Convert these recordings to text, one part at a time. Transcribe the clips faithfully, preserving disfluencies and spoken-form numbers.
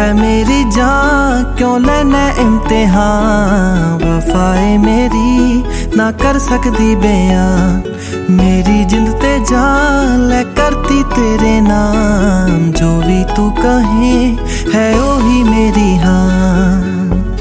मेरी जान क्यों लेना इम्तिहान, वफाए मेरी ना कर सकदी बयान। मेरी जिंद ते जान ले करती तेरे नाम, जो भी तू कहे है ओही मेरी हाँ।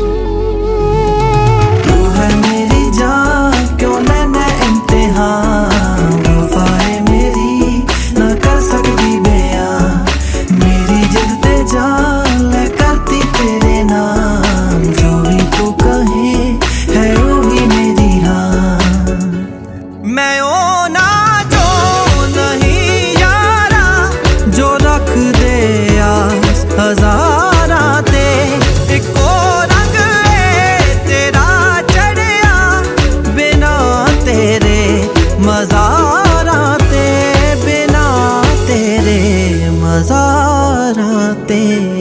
तू है मेरी जान क्यों लेना इम्तिहान, वफाए मेरी ना कर सकदी बयान। मेरी जिंद ते जान ले करती तेरे नाम, जो भी तू कहे है ओही मेरी हाँ। मैं ओ ना जो नहीं यारा, जो रख दे आस हजारा ते, इको रंग है तेरा चढ़िया बिना तेरे मजारा ते, बिना तेरे मजारा ते।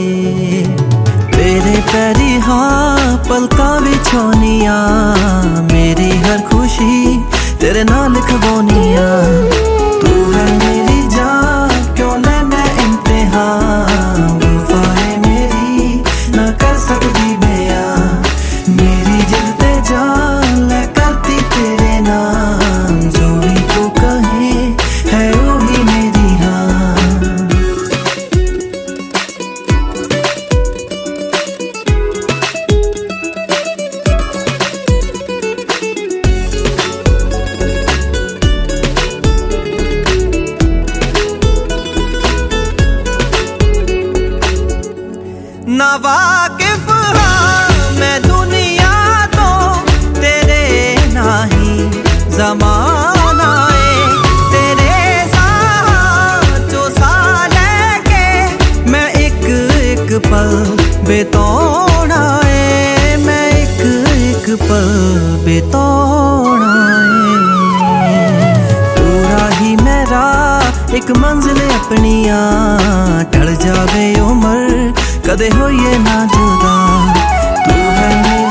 तेरे पैरी हाँ पलका बिछौनिया, मेरी हर खुशी तेरे नाल लिखवानिया। तू है मेरी जान क्यों लेना इम्तिहान, वफाए मेरी ना कर सकदी बयान। मेरी जिद ते जान ले करती तेरे नाम, जो भी तू कहे है वही मेरी हाँ। ना वाकिफ हाँ मैं दुनिया तो तेरे नाही ज़माना है, तेरे साथ जो साल के मैं एक एक पल बिताना है, मैं एक एक पल बिताना है। पूरा ही मेरा एक मंजिल अपनिया, टल जावे उम्र कदे होइए ना जुदा। तू है